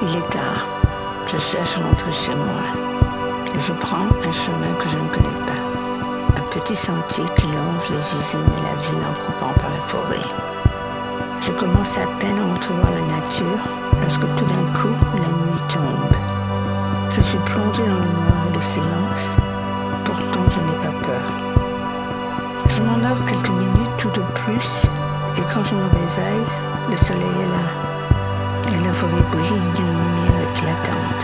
Il est tard. Je cherche à rentrer chez moi. Et je prends un chemin que je ne connais pas. Un petit sentier qui longe les usines et la ville en coupant par la forêt. Je commence à peine à entrevoir la nature lorsque tout d'un coup, la nuit tombe. Je suis plongé dans le noir et le silence. Pourtant, je n'ai pas peur. Je m'endors quelques minutes tout au plus. Et quand je me réveille, le soleil est là. Et la forêt brille d'une lumière éclatante.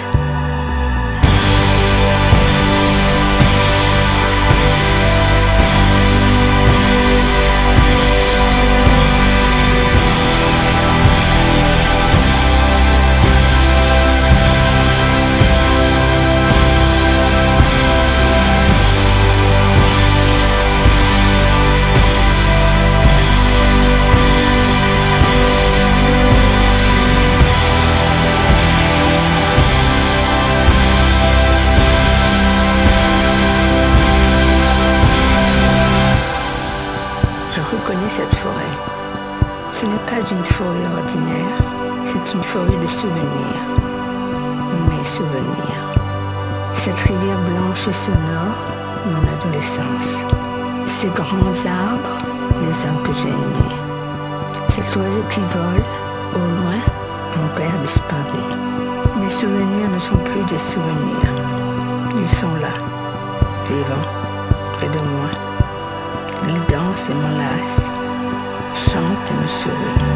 Je reconnais cette forêt. Ce n'est pas une forêt ordinaire, c'est une forêt de souvenirs. Mes souvenirs. Cette rivière blanche et sonore, mon adolescence. Ces grands arbres, les hommes que j'ai aimés. Cet oiseau qui vole, au loin, mon père disparu. Mes souvenirs ne sont plus des souvenirs. Ils sont là, vivants, près de moi. Ils dansent et m'enlacent, chantent et me sourient.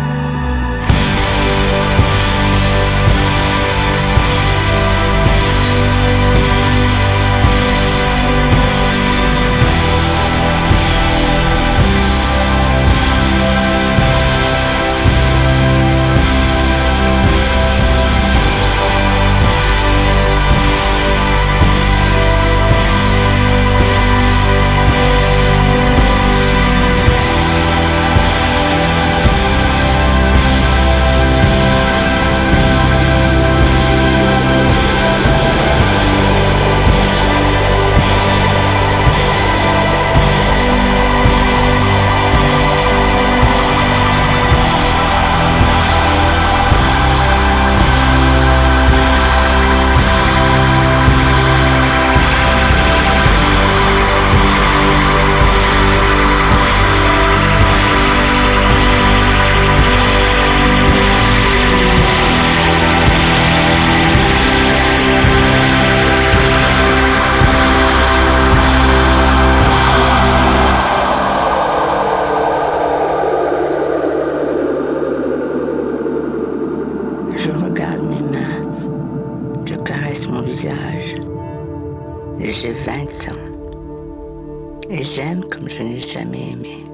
Je regarde mes mains, je caresse mon visage. J'ai 20 ans et j'aime comme je n'ai jamais aimé.